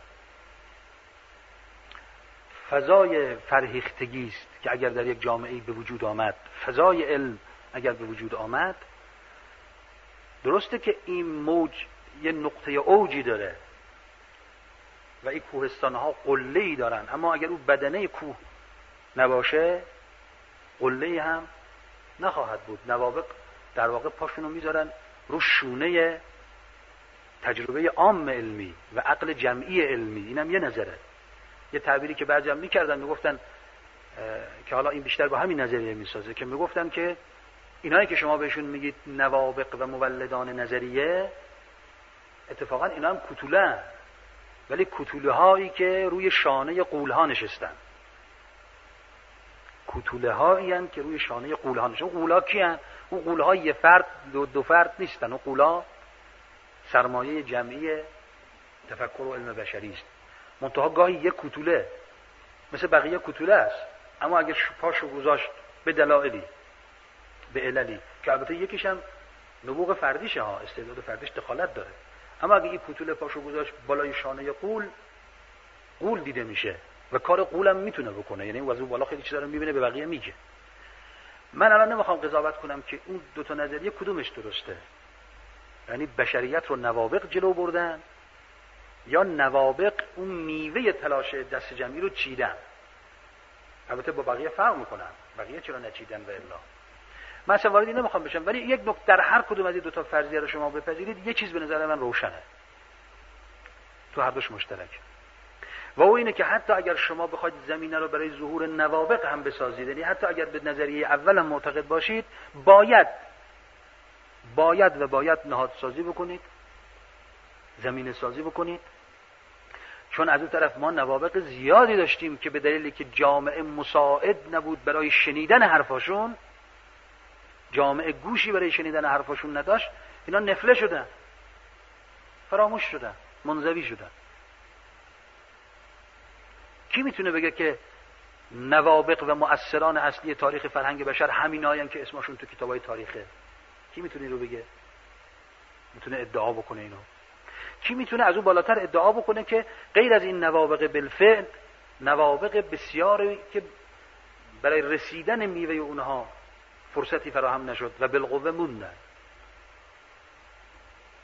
فضای فرهیختگی است که اگر در یک جامعه‌ای به وجود آمد، فضای علم اگر به وجود آمد، درسته که این موج یه نقطه اوجی داره و این کوهستان‌ها قله‌ای دارن، اما اگر اون بدنه کوه نباشه قله‌ای هم نخواهد بود. نوابغ در واقع پاشونو میذارن رو شونه تجربه عام علمی و عقل جمعی علمی. اینم یه نظره. یه تعبیری که بعضی هم میکردن، میگفتن که حالا این بیشتر با همین نظریه میسازه، که میگفتن که اینایی که شما بهشون میگید نوابغ و مولدان نظریه، اتفاقا اینا هم کتوله، ولی کتوله هایی که روی شانه قولها نشستن. کتوله هایی هستند که روی شانه قولها نشستن. قولها کی هستند؟ اون قولها یه فرد دو فرد نیستن. اون قولها سرمایه جمعی تفکر و علم بشری است. منتها گاهی یک کتوله مثل بقیه کتوله است، اما اگر پاشو گذاشت به دلایلی، به عللی که البته یکیش هم نبوغ فردیشه ها، استعداد فردیش دخالت داره، اما اگه این کتوله پاشو گذاشت بالای شانه قول دیده میشه و کار قولم میتونه بکنه. یعنی واسه بالا خیلی چیزا رو میبینه، به بقیه میگه. من الان نمیخوام قضاوت کنم که اون دو تا نظریه کدومش درسته، یعنی بشریت رو نوابغ جلو بردن یا نوابغ اون میوه تلاش دست جمعی رو چیدن. البته با بقیه فرق میکنن، بقیه چرا نچیدن و الا. من اصلا واردی نمیخوام بشم، ولی یک نکته در هر کدوم از این دو تا فرضیه رو شما بپذیرید، یه چیز به نظر من روشنه، تو هر دوش مشترک، و او اینه که حتی اگر شما بخواید زمینه رو برای ظهور نوابغ هم بسازید، یعنی حتی اگر به نظریه اول هم معتقد باشید، باید نهادسازی بکنید، زمینه سازی بکنید. چون از اون طرف ما نوابغ زیادی داشتیم که به دلیلی که جامعه مساعد نبود برای شنیدن حرفاشون، جامعه گوشی برای شنیدن حرفاشون نداشت، اینا نفله شدن، فراموش شدن، منزوی شدن. کی میتونه بگه که نوابغ و مؤثران اصلی تاریخ فرهنگ بشر همینایین که اسمشون تو کتابای تاریخه؟ کی میتونه رو بگه؟ میتونه ادعا بکنه اینو؟ کی میتونه از اون بالاتر ادعا بکنه که غیر از این نوابغ بالفعل، نوابغ بسیاری که برای رسیدن میوه اونها فرصتی فراهم نشد و بالقوه موندن؟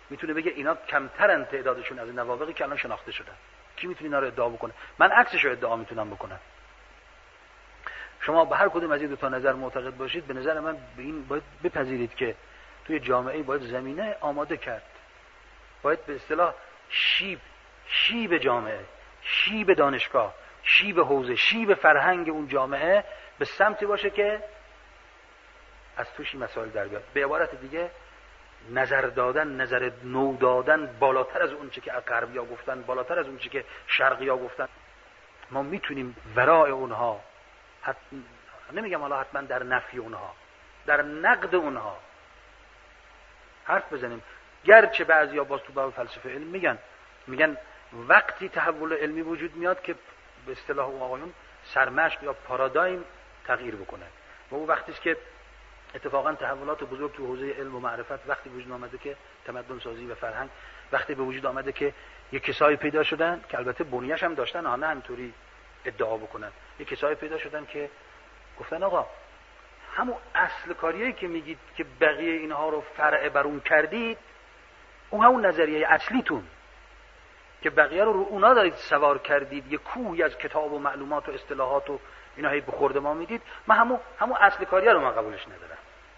میتونه بگه اینا کمترن تعدادشون از نوابغی که الان شناخته شدن. کی میتونه اینا رو ادعا بکنه؟ من عکسش رو ادعا میتونم بکنم. شما به هر کدوم از این دو تا نظر معتقد باشید، به نظر من به این باید بپذیرید که توی جامعه باید زمینه آماده کرد. باید به اصطلاح شیب جامعه، شیب دانشگاه، شیب حوزه، شیب فرهنگ اون جامعه به سمتی باشه که از توش این مسائل در بیاد. به عبارت دیگه نظر دادن، نظر نو دادن بالاتر از اون چه که غربی‌ها گفتن، بالاتر از اون چه که شرقی‌ها گفتن. ما میتونیم ورای اونها، نمیگم حالا حتما در نفی اونها، در نقد اونها حرف بزنیم. گرچه بعضیا باز تو باب فلسفه علم میگن وقتی تحول علمی وجود میاد که به اصطلاح اون آقایون سرمشق یا پارادایم تغییر بکنه، و اون وقتی است که اتفاقا تحولات بزرگ تو حوزه علم و معرفت وقتی وجود آمده که تمدن سازی و فرهنگ وقتی به وجود آمده که یک کسایی پیدا شدن که البته بنیه‌اش هم داشتن، نه همینطوری ادعا بکنن، یک کسایی پیدا شدن که گفتن آقا همون اصل کاریایی که میگید که بقیه اینها رو فرع بر اون کردید، اون همون نظریه اصلیتون که بقیه رو اونا دارید سوار کردید، یه کوهی از کتاب و معلومات و اصطلاحات و اینا هی به خورد ما میدید، من همون اصل کاریه رو من قبولش ندارم.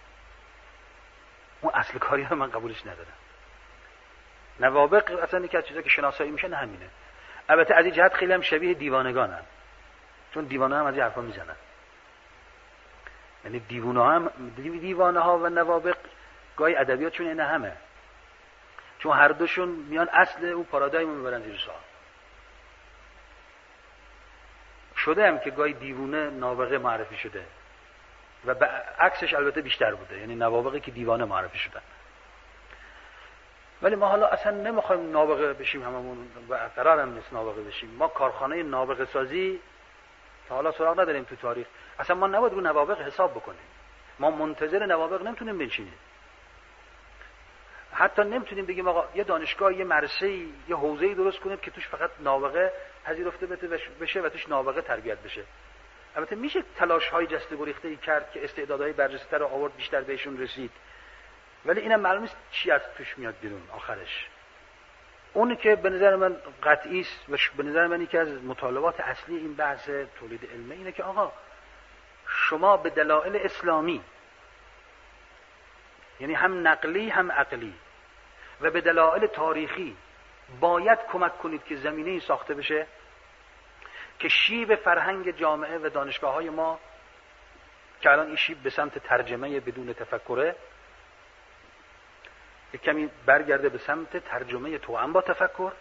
اون اصل کاریه رو من قبولش ندارم. نوابغ اصلا یکی از چیزایی که شناسایی میشه نه همینه. البته از این جهت خیلی هم شبیه دیوانگانن، چون دیوانه هم از این حرفا میزنن. یعنی دیوانه ها و نوابغ گاهی ادبیاتشون اینه همه، چون هر دوشون میان اصل او پارادایم رو میبرن زیر سوال. شده هم که گاهی دیوونه نابغه معرفی شده و عکسش البته بیشتر بوده، یعنی نوابغی که دیوانه معرفی شدن. ولی ما حالا اصلا نمیخوایم نابغه بشیم هممون و قرارم نیست نابغه بشیم. ما کارخانه نابغه سازی تا حالا سراغ نداریم تو تاریخ. اصلا ما نباید رو نوابغ حساب بکنیم. ما منتظر نوابغ نمیتونیم بنشینیم. حتی نمیتونیم بگیم آقا یه دانشگاه، یه مدرسه‌ای، یه حوزه‌ای درست کنیم که توش فقط نابغه پذیرفته بشه و توش نابغه تربیت بشه. البته میشه تلاش‌های جسته گریخته‌ای کرد که استعدادهای برجسته‌تر رو آورد، بیشتر بهشون رسید، ولی اینم معلوم نیست چی از توش میاد بیرون آخرش. اونی که به نظر من قطعی است و به نظر من یکی از مطالبات اصلی این بحث تولید علمی اینه که آقا شما به دلایل اسلامی، یعنی هم نقلی هم عقلی و به دلایل تاریخی باید کمک کنید که زمینه‌ای ساخته بشه که شیب فرهنگ جامعه و دانشگاه‌های ما که الان این شیب به سمت ترجمه بدون تفکره، یک کمی برگرده به سمت ترجمه توأم با تفکر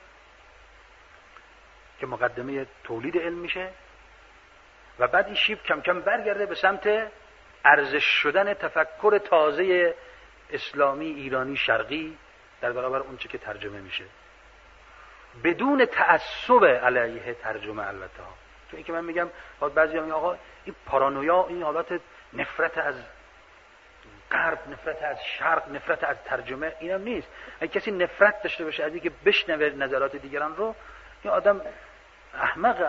که مقدمه تولید علم میشه، و بعد این شیب کم کم برگرده به سمت ارزش شدن تفکر تازه اسلامی ایرانی شرقی در برابر اون چه که ترجمه میشه، بدون تعصب علیه ترجمه. البته تو این که من میگم بعضی‌ها میگن آقا این پارانویا، این حالت نفرت از غرب، نفرت از شرق، نفرت از ترجمه، اینم نیست. اگه کسی نفرت داشته باشه از اینکه بشنوه نظرات دیگران رو، این آدم احمق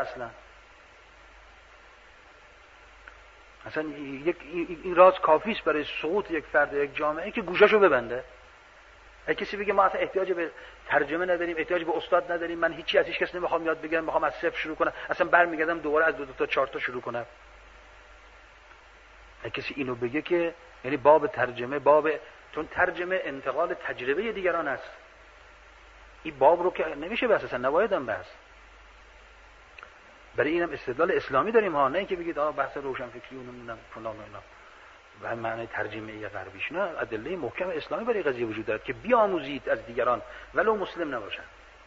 اصلا این راز کافی است برای سقوط یک فرد، یک جامعه که گوشاشو ببنده. اگه کسی بگه ما اصلا احتیاج به ترجمه نداریم، احتیاج به استاد نداریم، من هیچی از هیچ کس نمیخوام یاد بگیرم، میخوام از صفر شروع کنم، اصلا برمیگردم دوباره از 2 تا 4 تا شروع کنم. اگه کسی اینو بگه که یعنی باب ترجمه چون ترجمه انتقال تجربه دیگران است، این باب رو که نمیشه بس، اصلا نبایدم بس. برای اینم استدلال اسلامی داریم ها، نه اینکه بگید بحث روشنفکری و نمیدونم فلان و اینا و معنی ترجمه غربیش. نه، ادله محکم اسلامی برای قضیه وجود دارد که بیاموزید از دیگران ولو مسلم نباشن،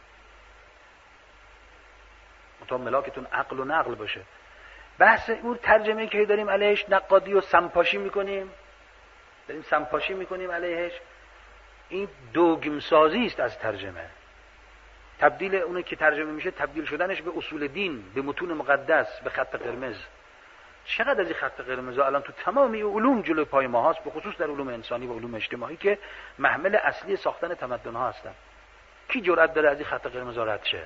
تا ملاکتون عقل و نقل باشه. بحث اون ترجمه که داریم علیهش نقادی و سمپاشی میکنیم علیهش، این دوگم سازی است از ترجمه. تبدیل اونه که ترجمه میشه، تبدیل شدنش به اصول دین، به متون مقدس، به خط قرمز. چقدر از این خط قرمز الان تو تمامی علوم جلوی پای ما هست، به خصوص در علوم انسانی و علوم اجتماعی که محمل اصلی ساختن تمدن ها هستن. کی جرأت داره از این خط قرمز رد شه؟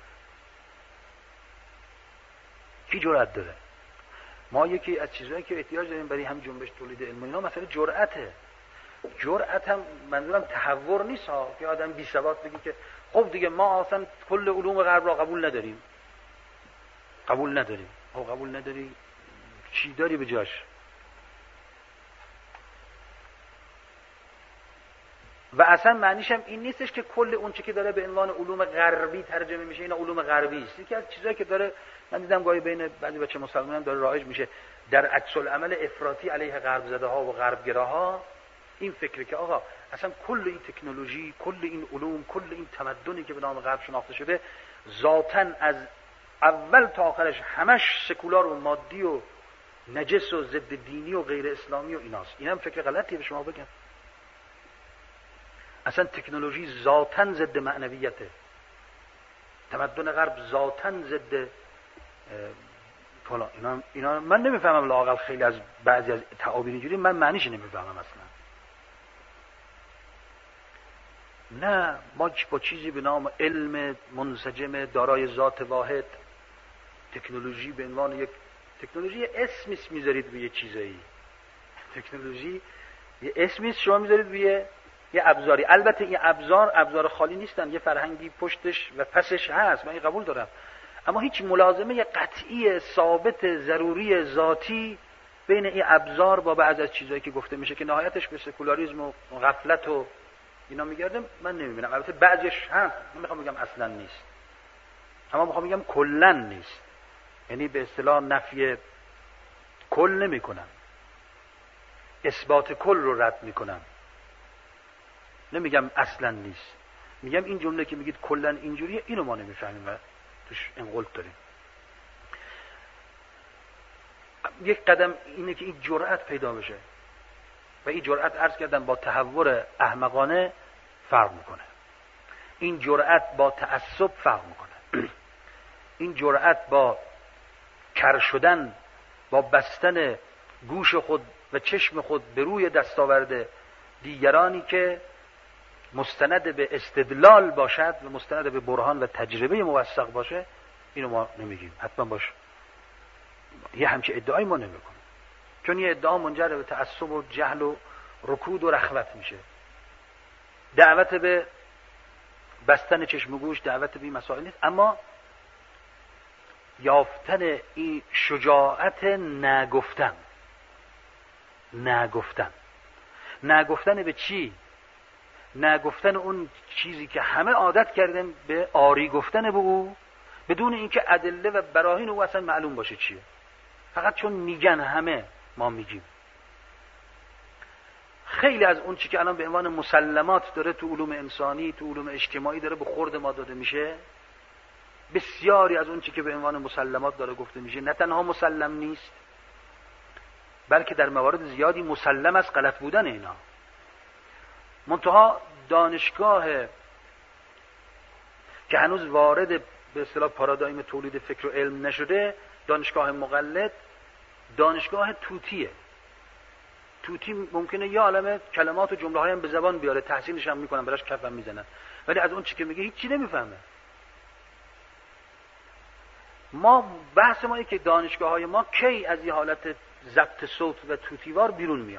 کی جرأت داره؟ ما یکی از چیزهایی که احتیاج داریم برای هم جنبش تولید علم اینا مسئله جرأته. جرأت هم منظورم تحور نیست ها که آدم بی ثبات بگی که خب دیگه ما اصلا کل علوم غرب را قبول نداریم. قبول نداری چی داری به جاش؟ و اصلا معنیش هم این نیستش که کل اون چی که داره به عنوان علوم غربی ترجمه میشه اینا علوم غربی است. یکی از چیزایی که داره من دیدم گاهی بین بعضی بچه مسلمانان داره رایج میشه در عکس العمل افراطی علیه غرب زده ها و غرب گراها، این فکره که آقا اصلا کل این تکنولوژی، کل این علوم، کل این تمدنی که به نام غرب شناخته شده ذاتاً از اول تا آخرش همش سکولار و مادی و نجس و ضد دینی و غیر اسلامی و ایناست. اینم فکر غلطیه به شما بگم. اصلا تکنولوژی ذاتاً ضد معنویته. تمدن غرب ذاتاً ضد فلان. اینا من نمیفهمم، لااقل خیلی از بعضی از تعابیر اینجوری من معنیش نمیفهمم اصلا. نه، ما با چیزی به نام علم منسجم دارای ذات واحد، تکنولوژی به عنوان یک تکنولوژی اسمی میذارید به یه چیزایی. تکنولوژی یه اسمی شما میذارید به یه ابزاری. البته این ابزار خالی نیستن، یه فرهنگی پشتش و پسش هست، من این قبول دارم، اما هیچ ملازمه قطعی ثابت ضروری ذاتی بین این ابزار با بعض از چیزایی که گفته میشه که نهایتش به سکولاریسم و غفلت و اینا میگردم من نمیبینم. البته بعضیش هست، من میخوام بگم اصلا نیست، اما میخوام بگم کلا نیست. یعنی به اصطلاح نفی کل نمیکنم، اثبات کل رو رد میکنم، نمیگم اصلا نیست. میگم این جمله که میگید کلا اینجوریه اینو ما نمیفهمیم و توش انقلت داریم. یک قدم اینه که این جرأت پیدا بشه و این جرأت عرض کردم با تحور احمقانه فرق میکنه. این جرأت با تعصب فرق میکنه. این جرأت با کر شدن، با بستن گوش خود و چشم خود به روی دستاورد دیگرانی که مستند به استدلال باشد و مستند به برهان و تجربه موثق باشه، اینو ما نمیگیم. حتما باشه یه همچین ادعایی ما نمیکنیم، چون یه ادعا منجر به تعصب و جهل و رکود و رخوت میشه. دعوت به بستن چشم و گوش، دعوت به این مسائل نیست، اما یافتن این شجاعت نگفتن به چی؟ نگفتن اون چیزی که همه عادت کردن به آری گفتن به او، بدون اینکه ادله و براهین او اصلا معلوم باشه چیه، فقط چون میگن همه ما میگیم. خیلی از اون چی که الان به عنوان مسلمات داره تو علوم انسانی، تو علوم اجتماعی داره به خورد ما داده میشه، بسیاری از اون چی که به عنوان مسلمات داره گفته میشه نه تنها مسلم نیست، بلکه در موارد زیادی مسلم از غلط بودن اینا. منتها دانشگاه که هنوز وارد به اصطلاح پارادایم تولید فکر و علم نشده، دانشگاه مقلد، دانشگاه توتیه. توتی ممکنه یه عالمه کلمات و جمله هایم به زبان بیاره، تحسینش هم میکنن، براش کف هم میزنن، ولی از اون چی که میگه هیچی نمیفهمه. ما بحث ما اینه که دانشگاه های ما کی از این حالت ضبط صوت و توتیوار بیرون میان،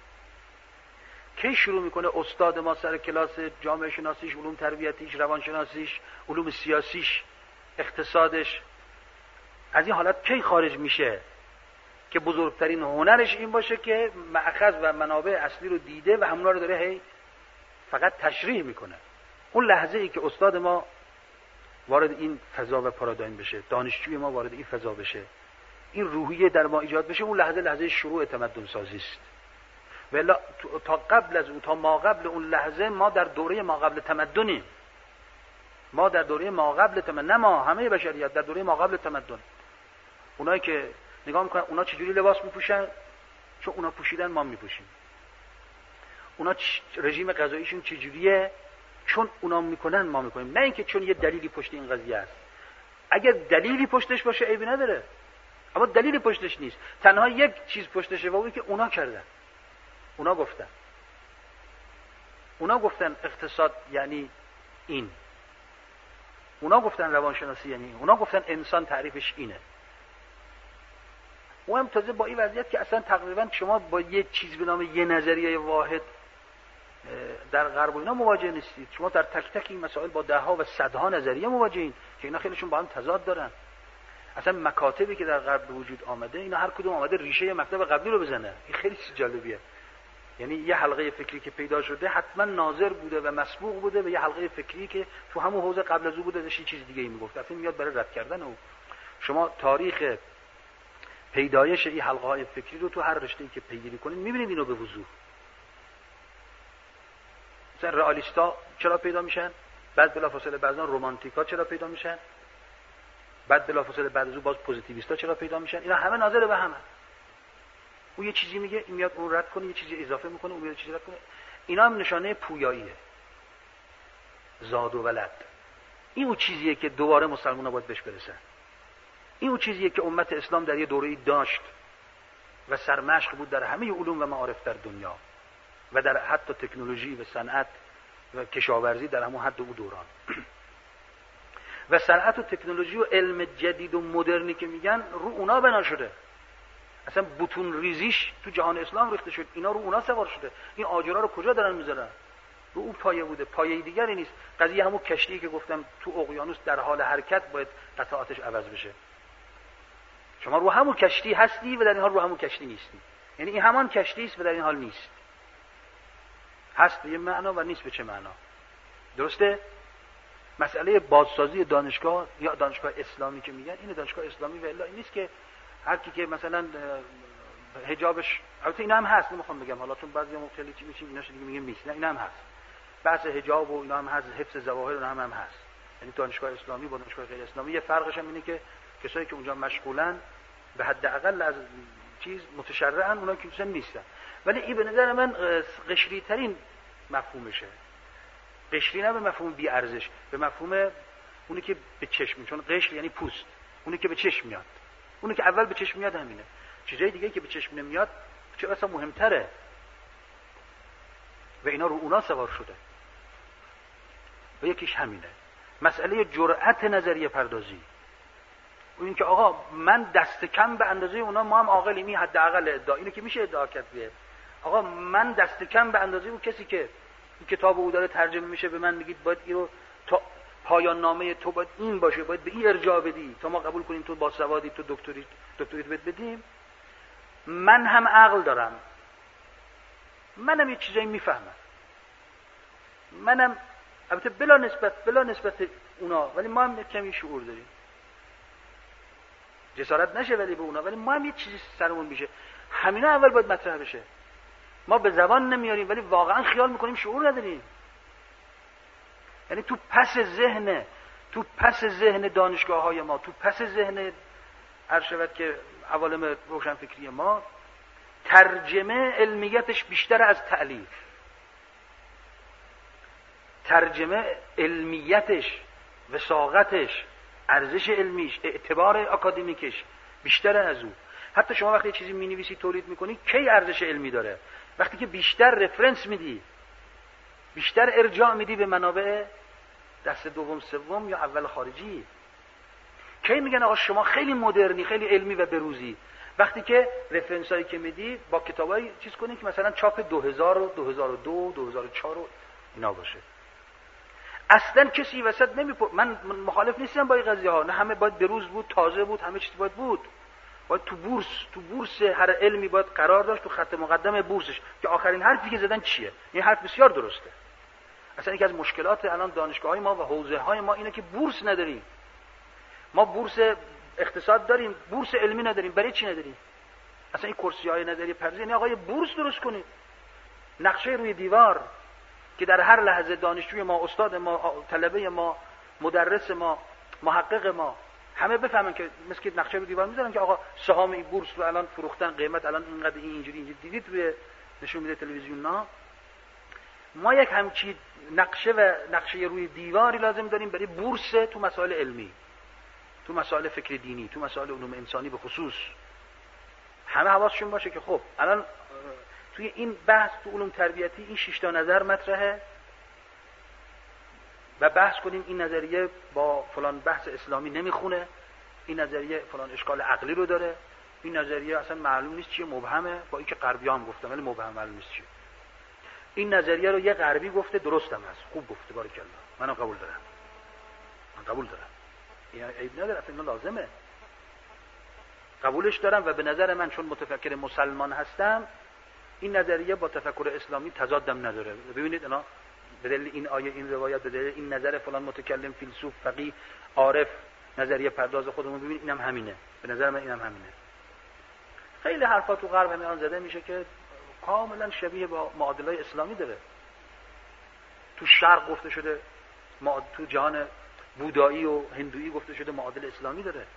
کی شروع میکنه استاد ما سر کلاس جامعه شناسیش، علوم تربیتیش، روانشناسیش، علوم سیاسیش، اقتصادش از این حالت کی خارج میشه که بزرگترین هنرش این باشه که مأخذ و منابع اصلی رو دیده و همونا رو داره هی فقط تشریح میکنه. اون لحظه ای که استاد ما وارد این فضا و پارادایم بشه، دانشجوی ما وارد این فضا بشه، این روحیه در ما ایجاد بشه، اون لحظه شروع تمدن سازی است. ولی تا قبل از اون، تا ما قبل اون لحظه، ما در دوره ما قبل تمدنیم. ما در دوره ما قبل تمدن، نه ما، همه بشریت در دوره ما قبل تمدن. اونایی که نگاه میکنن اونا چجوری لباس میپوشن، چون اونا پوشیدن ما میپوشیم. اونا رژیم غذاییشون چجوریه، چون اونا میکنن ما میکنیم، نه اینکه چون یه دلیلی پشت این قضیه است. اگر دلیلی پشتش باشه عیبی نداره، اما دلیلی پشتش نیست، تنها یک چیز پشتشه و اون که اونا کردن. اونا گفتن اقتصاد یعنی این، اونا گفتن روانشناسی یعنی این، اونا گفتن انسان تعریفش اینه. اون هم تازه با این وضعیت که اصلا تقریبا شما با یه چیز به نام یه نظریه واحد در غرب و اینا مواجه نیستید. شما در تک تک این مسائل با دهها و صدها نظریه مواجهین که اینا خیلیشون با هم تضاد دارن. اصلا مکاتبی که در غرب به وجود آمده اینا هر کدوم آمده ریشه مکتب قبلی رو بزنه. این خیلی چیز جالبیه. یعنی یه حلقه فکری که پیدا شده حتما ناظر بوده و مسبوق بوده به یه حلقه فکری که تو همون حوزه قبل از او بوده داشت چیز دیگه ای میگفت. اصلا میاد برای رد کردن او. شما تاریخ پیدایش این حلقه های فکری رو تو هر رشته‌ای که پیگیری کنید میبینید اینو به وضوح. مثلا رئالیستا چرا پیدا میشن؟ بعد بلافاصله بعضا رمانتیکا چرا پیدا میشن؟ بعد بلافاصله بعد از اون باز پوزیتیویستا چرا پیدا میشن؟ اینا همه ناظر به همه. اون یه چیزی میگه، این میاد اون رد کنه، یه چیزی اضافه میکنه، اون میاد چیزی رد کنه. اینا هم نشانه پویاییه. زاد و ولد. این اون چیزیه که دوباره مسلمان‌ها باید بهش برسن. این اون چیزیه که امت اسلام در یه دوره‌ای داشت و سرمشق بود در همه علوم و معارف در دنیا و در حتی تکنولوژی و صنعت و کشاورزی در همون حد او دوران. و صنعت و تکنولوژی و علم جدید و مدرنی که میگن رو اونا بنا شده. اصلا بتون ریزیش تو جهان اسلام ریخته شد. اینا رو اونا سوار شده. این آجرها رو کجا دارن میذارن؟ رو اون پایه بوده. پایه دیگری نیست. قضیه همون کشتی که گفتم تو اقیانوس در حال حرکت باید قطعاتش عوض بشه. شما رو همون کشتی هستی و در این حال رو همون کشتی نیستی. یعنی این همان کشتی است و در این حال نیست. هست به یه معنا و نیست به چه معنا. درسته؟ مسئله بازسازی دانشگاه یا دانشگاه اسلامی که میگن، این دانشگاه اسلامی و الا این نیست که هر کی که مثلا حجابش، البته این هم هست، نمیخوام بگم حالا چون بعضی مختلفی چی میشیم ایناش دیگه میگم نیست، نه این هم هست. بحث حجاب و اینا هم هست، حفظ ظواهر هم هست. یعنی دانشگاه اسلامی با دانشگاه غیر اسلامی یه فرقش هم اینه که کسایی که اونجا مشغولن به حداقل از چیز متشرعن، اونا که مثلا نیستن. ولی این به نظر من قشری ترین مفهومشه. قشری نه به مفهوم بی ارزش، به مفهوم اونی که به چشم، چون قشر یعنی پوست، اونی که به چشم میاد. اونی که اول به چشم میاد همینه. چیزای دیگه که به چشم نمیاد چه اصلا مهمتره. و اینا رو اونا سوار شده. و یکیش همینه. مسئله جرأت نظریه پردازی. این که آقا من دست کم به اندازه اونا، ما هم عاقلیم، این حداقل ادعا، اینو که میشه ادعا کرد بیه. آقا من دست کم به اندازه اون کسی که این کتاب او داره ترجمه میشه به من میگید باید اینو تا پایان نامه تو باید این باشه، باید به این ارجاع بدی تا ما قبول کنیم تو باسوادی، تو دکتریت بدیم. من هم عقل دارم، منم یه چیزایی میفهمم، منم البته بلا نسبت اونا، ولی ما هم کمی شعور داریم. جسارت نشه ولی به اونا، ولی ما هم یه چیزی سرمون میشه. همینا اول باید مطرح بشه. ما به زبان نمیاریم ولی واقعا خیال میکنیم شعور نداریم. یعنی تو پس ذهن دانشگاه‌های ما، تو پس ذهن ارشد که عوالم روشنفکری ما، ترجمه علمیتش بیشتر از تألیف. ترجمه علمیتش، وثاقتش، ارزش علمیش، اعتبار اکادمیکش بیشتر از او. حتی شما وقتی چیزی می‌نویسی تولید می‌کنی کی ارزش علمی داره؟ وقتی که بیشتر رفرنس میدی، بیشتر ارجاع میدی به منابع دست دوم سوم یا اول خارجی. کی میگن آقا شما خیلی مدرنی، خیلی علمی و بروزی؟ وقتی که رفرنس هایی که میدی با کتابای چیز کنی که مثلا چاپ 2000 و 2002 2004 و اینا باشه. اصلا کسی وسط من مخالف نیستم با این قضیه ها، نه همه باید بروز بود، تازه بود، همه چیز باید بود. باید تو بورس هر علمی باید قرار داشت، تو خط مقدم بورسش که آخرین حرفی که زدن چیه. این حرف بسیار درسته. اصلا یکی از مشکلات الان دانشگاه‌های ما و حوزه‌های ما اینه که بورس نداریم. ما بورس اقتصاد داریم، بورس علمی نداریم. برای چی نداریم؟ اصلا این کرسی‌های نظریه پردازی، یعنی آقا یه بورس درست کنید. نقشه روی دیوار که در هر لحظه دانشجوی ما، استاد ما، طلبه ما، مدرس ما، محقق ما همه بفهمن که مثل که نقشه روی دیوار میذارن که آقا سهام این بورس رو الان فروختن، قیمت الان اینقدر، اینجوری دیدید روی نشون میده تلویزیون‌ها. ما یک همچین نقشه روی دیواری لازم داریم برای بورس تو مسائل علمی، تو مسائل فکر دینی، تو مسائل علوم انسانی به خصوص. همه حواسشون باشه که خب الان توی این بحث تو علوم تربیتی این 6 تا نظر مطرحه و بحث کنیم این نظریه با فلان بحث اسلامی نمیخونه، این نظریه فلان اشکال عقلی رو داره، این نظریه اصلا معلوم نیست چیه، مبهمه، با اینکه غربی هم گفتم ولی مبهم معلوم نیست چیه. این نظریه رو یه غربی گفته، درستم هست، خوب گفته، بارکالله، منم قبول دارم، من قبول دارم، این عیب نداره، اصلا لازمه، قبولش دارم و به نظر من چون متفکر مسلمان هستم این نظریه با تفکر اسلامی تضادم نداره. ببینید اینا به دلیل این آیه، این روایت، به دلیل این نظر فلان متکلم، فیلسوف، فقیه، عارف، نظریه پرداز خودمون، ببینید اینم همینه، به نظر من اینم همینه. خیلی حرفا تو غرب همین زده میشه که کاملا شبیه با معادلای اسلامی داره. تو شرق گفته شده، تو جهان بودایی و هندویی گفته شده معادل اسلامی داره.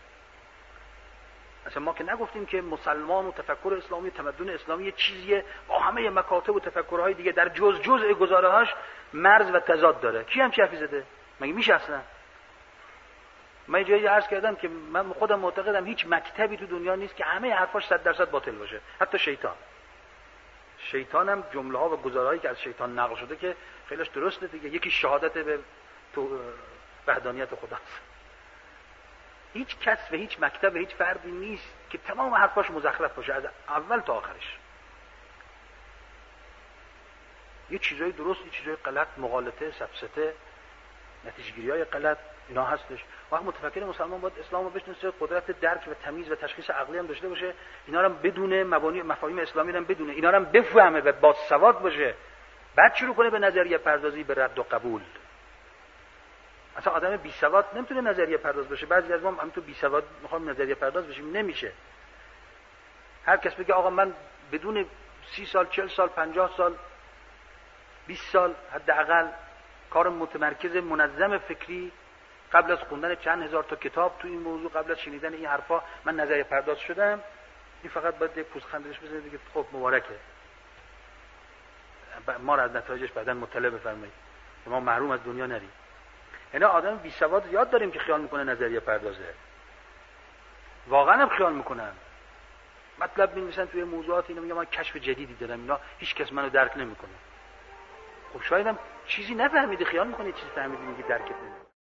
اصلا ما که نگفتیم که مسلمان و تفکر اسلامی، تمدن اسلامی یه چیزیه با همه مکاتب و تفکرهای دیگه در جزء گزاره‌هاش مرز و تضاد داره. کی هم چی حرفی زده؟ مگه میشه اصلا؟ من جایی عرض کردم که من خودم معتقدم هیچ مکتبی تو دنیا نیست که همه حرفاش 100% باطل باشه، حتی شیطان هم جمله ها و گزارهایی که از شیطان نقل شده که خیلیش درسته دیگه، یکی شهادت به تو وحدانیت خداست. هیچ کس و هیچ مکتب و هیچ فردی نیست که تمام حرفاش مزخرف باشه از اول تا آخرش. یه چیزای درست، یه چیزای غلط، مغالطه، سفسطه، نتیجه‌گیری‌های غلط، اینا هستش. وقت متفکر مسلمان باید اسلام رو بشناسه، قدرت درک و تمیز و تشخیص عقلی هم داشته باشه، اینا رو بدونه، مبانی مفاهیم اسلامی رو بدونه، اینا رو بفهمه و باسواد باشه، بعد شروع کنه به نظریه پردازی، به رد و قبول. اصلا آدم بی سواد نمیتونه نظریه پرداز بشه. بعضی از ما هم تو بی سواد میخوام نظریه پرداز بشیم، نمیشه. هر کس بگه آقا من بدون 30 سال، 40 سال، 50 سال، 20 سال حداقل کار متمرکز منظم فکری قبل از خوندن چند هزار تا کتاب تو این موضوع، قبل از شنیدن این حرفا من نظریه پرداز شدم، این فقط باید یک پوزخندش بزنید دیگه، خب مبارکه، ما را از نتایجش بعداً مطلع بفرمایید که ما محروم از دنیا نریم. یعنی آدم بی سواد یاد داریم که خیال میکنه نظریه پردازه، واقعا هم خیال میکنن، مطلب می‌نویسن توی موضوعات، اینا میگن من کشف جدیدی دارم، اینا هیچ کس منو درک نمیکنه. خب شاید هم چیزی نفهمیده، خیال میکنه چیزی فهمیده، میگه درکت نمیکنه.